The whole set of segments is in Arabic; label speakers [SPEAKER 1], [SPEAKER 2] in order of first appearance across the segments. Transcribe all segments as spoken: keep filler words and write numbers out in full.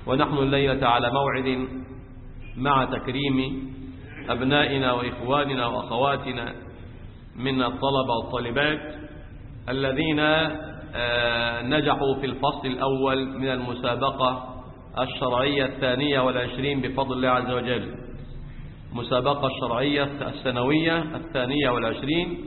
[SPEAKER 1] ونحن الليلة على موعد مع تكريم أبنائنا وإخواننا وأخواتنا من الطلبة والطالبات الذين نجحوا في الفصل الأول من المسابقة الشرعية الثانية والعشرين بفضل الله عز وجل. مسابقة الشرعية السنوية الثانية والعشرين،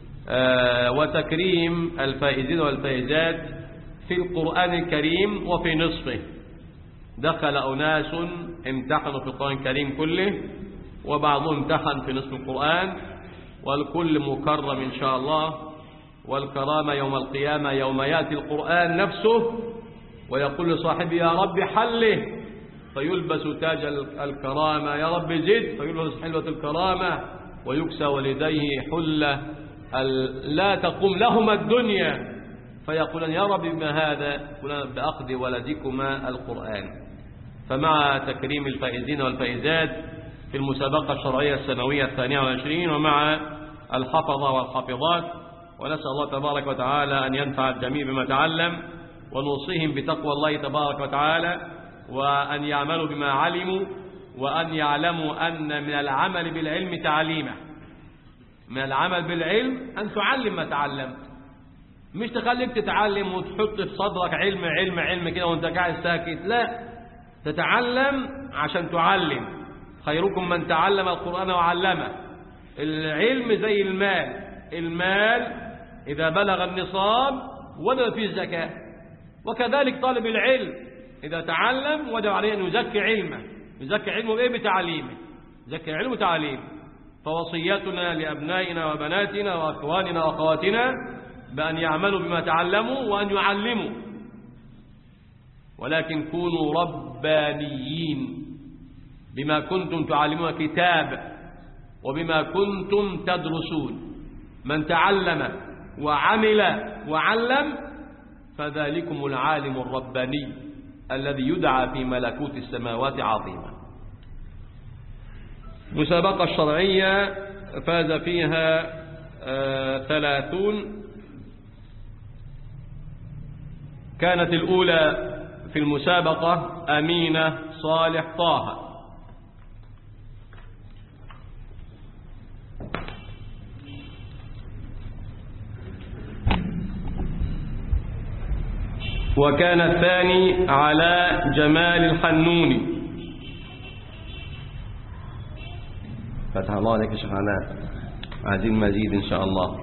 [SPEAKER 1] وتكريم الفائزين والفائزات في القرآن الكريم وفي نصفه. دخل أناس امتحنوا في القرآن الكريم كله، وبعضهم امتحن في نصف القرآن، والكل مكرم إن شاء الله. والكرامة يوم القيامة يوم يأتي القرآن نفسه ويقول لصاحبه يا رب حله، فيلبس تاج الكرامة، يا رب زد، فيلبس حلوة الكرامة، ويكسى والديه حلة لا تقوم لهما الدنيا، فيقولان يا رب بما هذا؟ يقولان بأخذ ولدكما القرآن. فمع تكريم الفائزين والفائزات في المسابقة الشرعية السنوية الثانية والعشرين، ومع الحفظة والحافظات، ونسأل الله تبارك وتعالى أن ينفع الجميع بما تعلم، ونوصيهم بتقوى الله تبارك وتعالى، وأن يعملوا بما علموا، وأن يعلموا أن من العمل بالعلم تعليمه. من العمل بالعلم أن تعلم ما تعلمت، مش تخليك تتعلم وتحط في صدرك علم علم علم كده وانت قاعد ساكت، لا، تتعلم عشان تعلم. خيركم من تعلم القرآن وعلمه. العلم زي المال، المال إذا بلغ النصاب وجب فيه الزكاة، وكذلك طالب العلم إذا تعلم وجب عليه أن يزكي علمه. يزكي علمه بإيه؟ بتعليمه. يزكي علمه وتعليمه. فوصيتنا لأبنائنا وبناتنا وأخواننا وأخواتنا بأن يعملوا بما تعلموا وأن يعلموا، ولكن كونوا ربانيين بما كنتم تعلمون كتاب وبما كنتم تدرسون. من تعلم وعمل وعلم فذلكم العالم الرباني الذي يدعى في ملكوت السماوات عظيما. مسابقة الشرعية فاز فيها آه ثلاثون. كانت الأولى في المسابقة أمينة صالح طه، وكان الثاني علاء جمال الحنوني. فتح الله عليك يا شيخ علاء، عايزين مزيد إن شاء الله.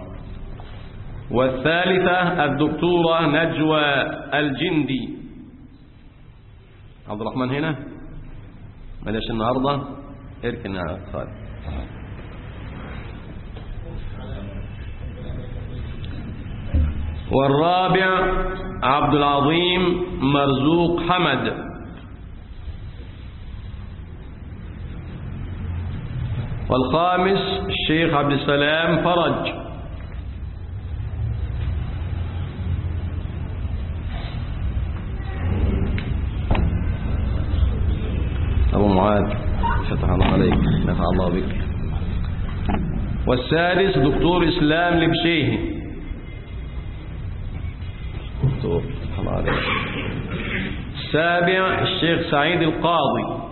[SPEAKER 1] والثالثة الدكتورة نجوى الجندي. عبد الرحمن هنا بلاش النهارده، اركن يا خالد. والرابع عبد العظيم مرزوق حمد. والخامس الشيخ عبد السلام فرج. أبو معاذ فتح الله عليك، نفع الله بك. والسادس دكتور إسلام لبشيهي. دكتور فتح الله عليك. السابع الشيخ سعيد القاضي.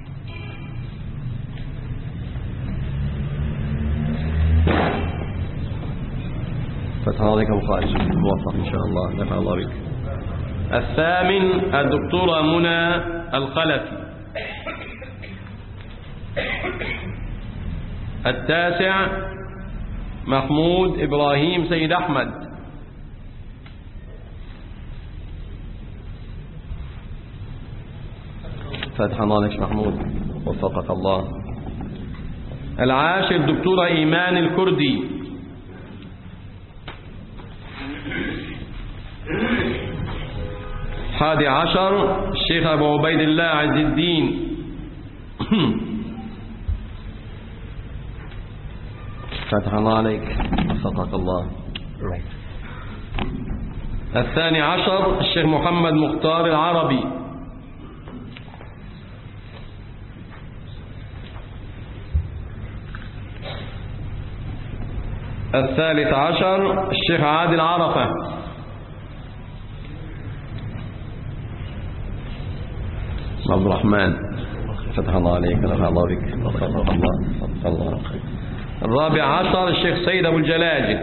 [SPEAKER 1] فتح الله عليك أبو خالد، موفق إن شاء الله، نفع الله بك. الثامن الدكتورة منى الخلفي. التاسع محمود إبراهيم سيد أحمد. فتح الله عليك محمود، وفقك الله. العاشر دكتورة إيمان الكردي. الحادي عشر الشيخ أبو عبيد الله عز الدين. فتح الله عليك، وفقك الله. الثاني عشر الشيخ محمد مختار العربي. الثالث عشر الشيخ عادل عرفة. عبد الرحمن فتح الله عليك ونفع الله بك صدق الله صدق الله. الرابع عشر الشيخ سيد أبو الجلاجل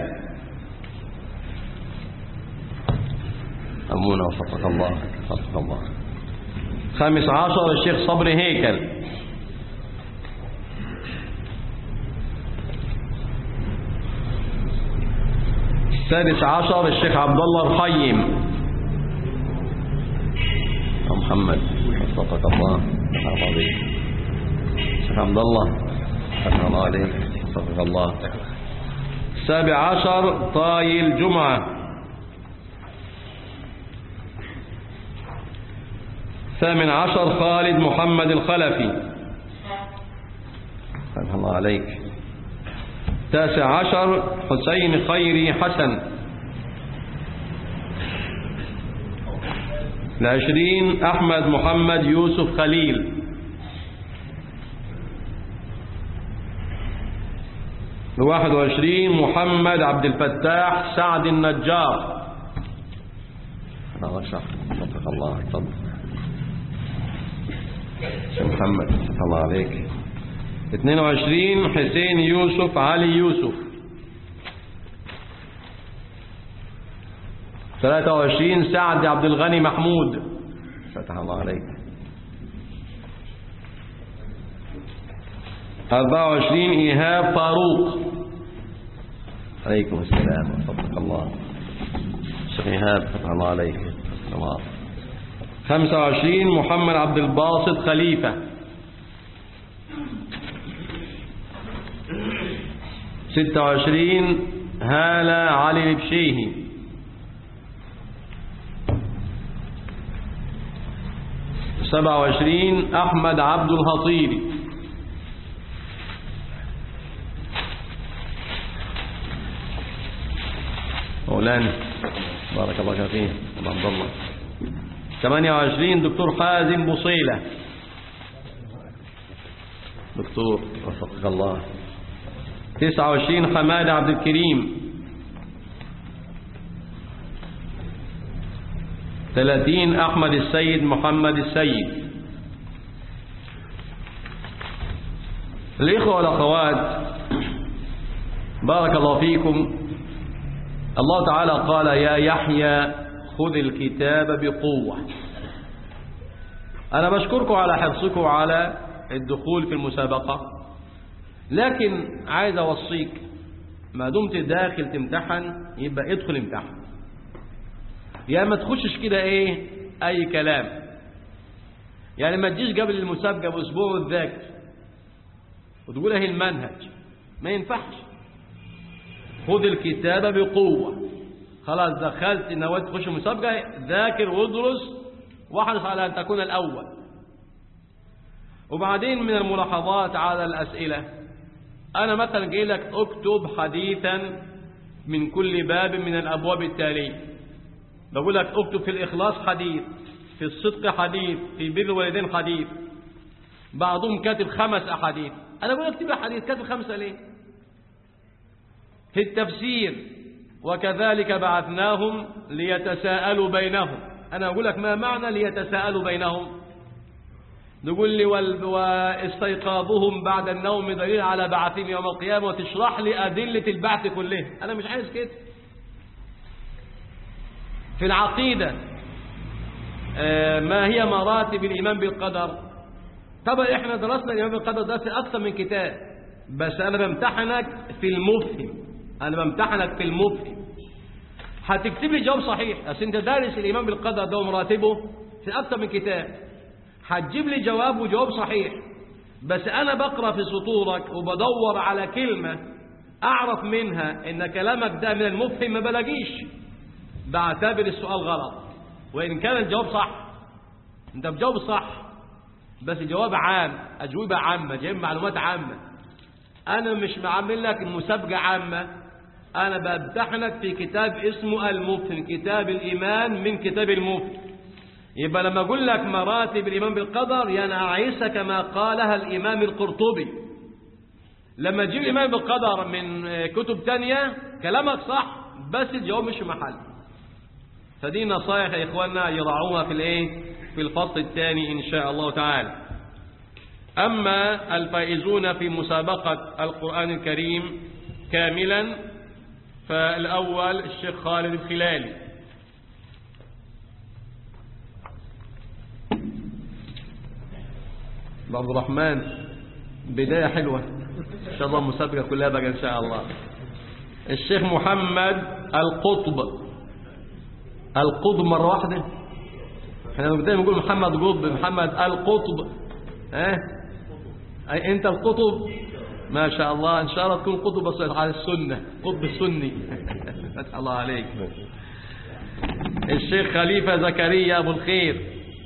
[SPEAKER 1] أمونا وصدق الله صدق الله. خامس عشر الشيخ صبري هيكل. السادس عشر الشيخ عبد الله الخيم محمد صدق الله صدق الله. الشيخ عبد الله صدق الله عليك صدق الله. السابع عشر طاي الجمعة. الثامن عشر خالد محمد الخلفي صدق الله عليك. التاسع عشر حسين خيري حسن. العشرين أحمد محمد يوسف خليل. الواحد وعشرين محمد عبد الفتاح سعد النجار. صدق الله صدق محمد صدق الله عليك. اثنين وعشرين حسين يوسف علي يوسف. ثلاثة وعشرين سعد عبد الغني محمود فتح الله عليك. أربعة وعشرين إيهاب فاروق. عليكم السلام صدق الله. الشيخ إيهاب فتح الله عليك الله. خمسة وعشرين محمد عبد الباسط خليفة. ستة وعشرين هالة علي البشيهي. سبعة وعشرين أحمد عبد الهطيري. مولانا بارك الله فيك عبد الله. ثمانية وعشرين دكتور حازم بوصيلة دكتور وفقك الله. تسعة وعشرين حماد عبد الكريم. ثلاثين أحمد السيد محمد السيد. الإخوة والأخوات بارك الله فيكم. الله تعالى قال يا يحيى خذ الكتاب بقوة. أنا بشكركم على حرصكم على الدخول في المسابقة، لكن عايز أوصيك ما دمت داخل تمتحن يبقى ادخل امتحن، يا ما تخشش كده ايه اي كلام. يعني ما تجيش قبل المسابقة باسبوع وتذاكر وتقول اهي المنهج، ما ينفعش. خذ الكتاب بقوة. خلاص دخلت نويت تخش مسابقة، ذاكر وادرس واحرص على ان تكون الاول. وبعدين من الملاحظات على الاسئلة، انا مثلا جاي لك اكتب حديثا من كل باب من الابواب التالية. بقول لك اكتب في الإخلاص حديث، في الصدق حديث، في بر الوالدين حديث. بعضهم كاتب خمس أحاديث، أنا بقول لك اكتب حديث، كاتب خمسة ليه؟ في التفسير وكذلك بعثناهم ليتساءلوا بينهم. أنا أقول لك ما معنى ليتساءلوا بينهم؟ نقول لي واستيقاظهم بعد النوم دليل على بعثهم يوم القيامة، وتشرح لي أدلة البعث كلها. أنا مش عايز كده. في العقيدة ما هي مراتب الإيمان بالقدر؟ طبعا احنا درسنا الإيمان بالقدر درس أكثر من كتاب، بس أنا بمتحنك في المفهم. أنا بمتحنك في المفهم. هتكتب لي جواب صحيح، أصل أنت دارس الإيمان بالقدر ده ومراتبه في أكثر من كتاب. هتجيب لي جواب وجواب صحيح، بس أنا بقرأ في سطورك وبدور على كلمة أعرف منها إن كلامك ده من المفهم، ما بلاقيش، بعتبر السؤال غلط. وإن كان الجواب صح، أنت بجاوب صح، بس الجواب عام، أجوبة عامة، جايب معلومات عامة. أنا مش معمل لك مسابقة عامة، أنا بمتحنك في كتاب اسمه المفهم، كتاب الإيمان من كتاب المفهم. يبقى لما أقول لك مراتب الإيمان بالقدر يعني أعيسها كما قالها الإمام القرطبي. لما تجيب الإيمان بالقدر من كتب تانية كلامك صح، بس الجواب مش في محل. فدي نصائح يا إخواننا يراعوها في الإيه؟ في الفصل الثاني إن شاء الله تعالى. أما الفائزون في مسابقة القرآن الكريم كاملا، فالأول الشيخ خالد الخلالي. عبد الرحمن بداية حلوة إن شاء الله، مسابقة كلها بقى إن شاء الله. الشيخ محمد القطب. القطب مرة واحدة، احنا بداية نقول محمد قطب، محمد القطب. اه أي أنت القطب ما شاء الله، إن شاء الله تكون قطب بس على السنة، قطب السني. فتح الله عليك. الشيخ خليفة زكريا أبو الخير.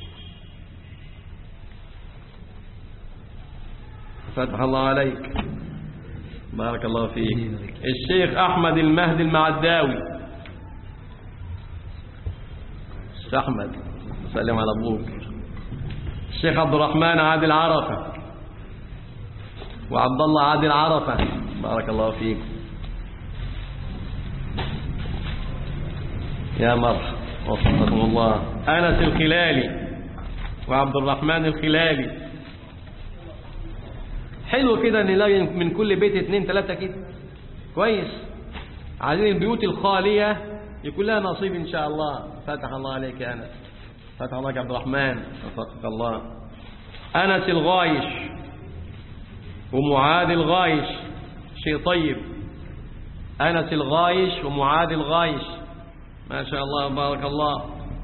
[SPEAKER 1] فتح الله عليك، بارك الله فيك. الشيخ أحمد المهدي المعداوي. الشيخ أحمد سلم على أبوك. الشيخ عبد الرحمن عادل عرفة وعبد الله عادل عرفة، بارك الله فيك. يا مرحبا وفقكم الله. أنس الخلالي وعبد الرحمن الخلالي. حلو كده نلاقي من كل بيت اثنين ثلاثة كده، كويس. عايزين البيوت الخالية يكون لها نصيب إن شاء الله. فتح الله عليك يا أنس، فتح الله يا عبد الرحمن، وفقك الله. أنس الغايش ومعاذ الغايش، شيء طيب. أنس الغايش ومعاذ الغايش، ما شاء الله بارك الله.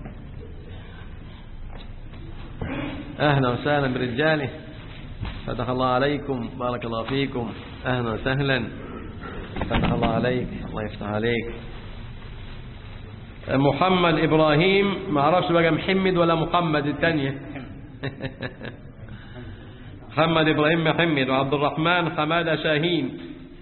[SPEAKER 1] أهلا وسهلا برجاله، فتح الله عليكم، بارك الله فيكم، أهلا وسهلا، فتح الله عليك، الله يفتح عليك. محمد إبراهيم، ما أعرفش بقى محمد ولا محمد الثانية. محمد إبراهيم محمد وعبد الرحمن حمادة شاهين.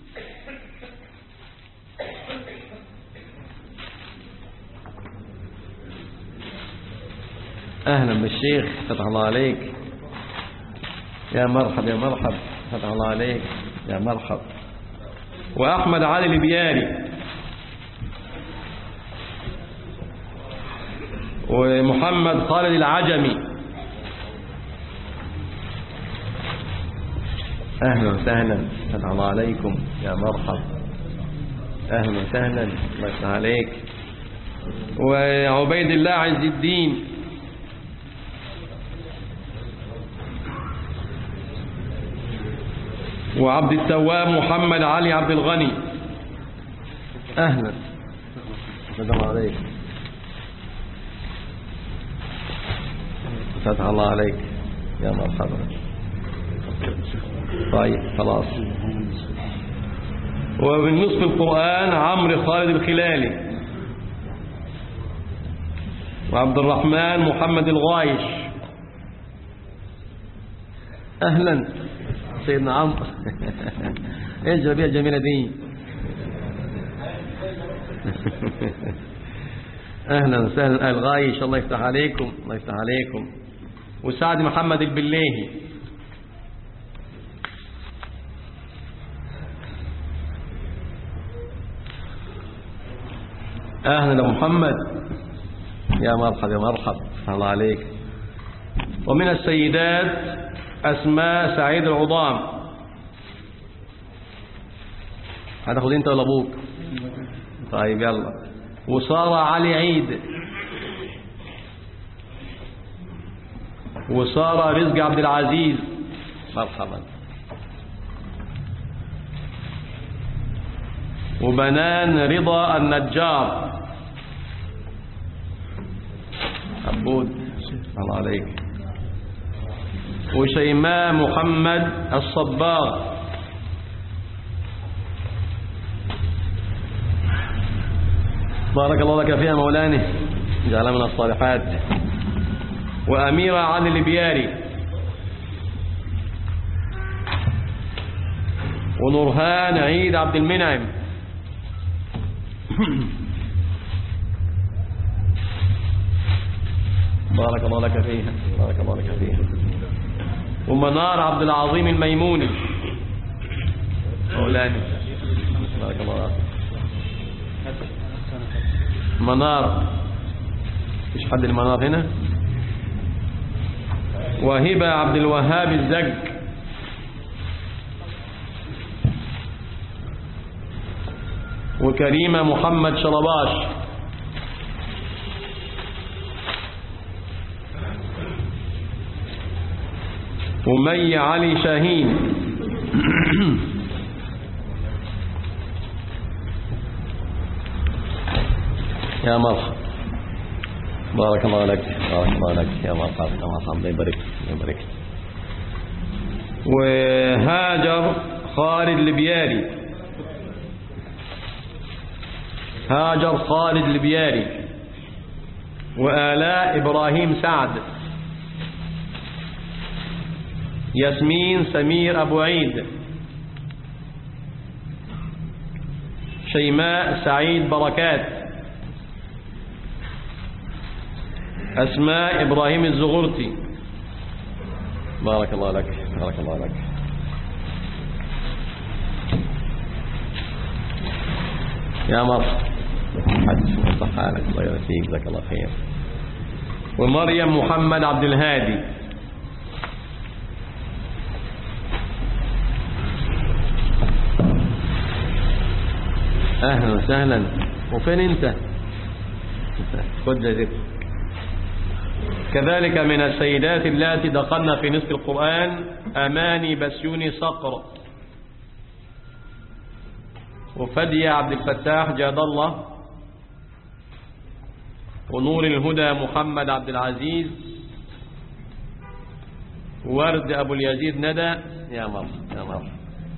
[SPEAKER 1] أهلا بالشيخ، فتح الله عليك، يا مرحب يا مرحب، فتح الله عليك، يا مرحب. وأحمد علي البياري ومحمد خالد العجمي. أهلا وسهلا، فتح الله عليكم، يا مرحب، أهلا وسهلا، الله يفتح عليك. وعبيد الله عز الدين. وعبد التواب محمد علي عبد الغني. أهلا، فتح عليك، فتح الله عليك، يا مرحبا. طيب خلاص. ومن نصف القرآن عمرو خالد الخلالي وعبد الرحمن محمد الغايش. أهلا سيدنا عمرو. ايه الجلابيه الجميله دي؟ اهلا وسهلا الغايش، الله يفتح عليكم، الله يفتح عليكم. وسعد محمد البليهي. اهلا محمد، يا مرحبا يا مرحبا، الله عليك. ومن السيدات أسماء سعيد العظام. هتاخد انت ولا ابوك؟ طيب يلا. وسارة علي عيد. وسارة رزق عبد العزيز، مرحبا. وبنان رضا النجار. عبود، الله عليك. وشيماء محمد الصباغ. بارك الله لك فيها مولانا، جعلها من الصالحات. وأميرة علي البياري. ونورهان عيد عبد المنعم. بارك الله لك فيها، بارك الله لك فيها. ومنار عبد العظيم الميموني مولانا، بارك الله لك. منار، مش حد المنار هنا؟ وهبة عبد الوهاب الزج، وكريمة محمد شرباش، ومي علي شاهين، يا مرحبا، بارك الله لك، بارك الله لك، يا مرحبا، يا مرحبا، الله يبارك، الله يبارك. وهاجر خالد البياري، هاجر خالد البياري، وآلاء إبراهيم سعد، ياسمين سمير أبو عيد، شيماء سعيد بركات، أسماء إبراهيم الزغرتي، بارك الله لك، بارك الله لك. يا مرحبا، صح حالك، الله يرسيك، جزاك الله خير. ومريم محمد عبد الهادي، أهلا وسهلا. وفين أنت؟ خد جزيك. كذلك من السيدات اللاتي دخلن في نصف القرآن أماني بسيوني صقر، وفدية عبد الفتاح جاد الله، ونور الهدى محمد عبد العزيز، ورد أبو اليزيد ندى، يا مرحبا يا مرحبا،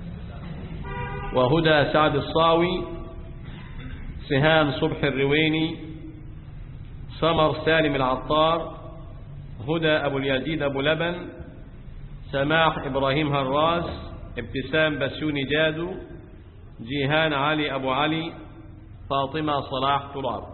[SPEAKER 1] وهدى سعد الصاوي، سهام صبح الرويني، سمر سالم العطار، هدى أبو اليزيد أبو لبن، سماح إبراهيم هراس، ابتسام بسيوني جادو، جيهان علي أبو علي، فاطمة صلاح تراب.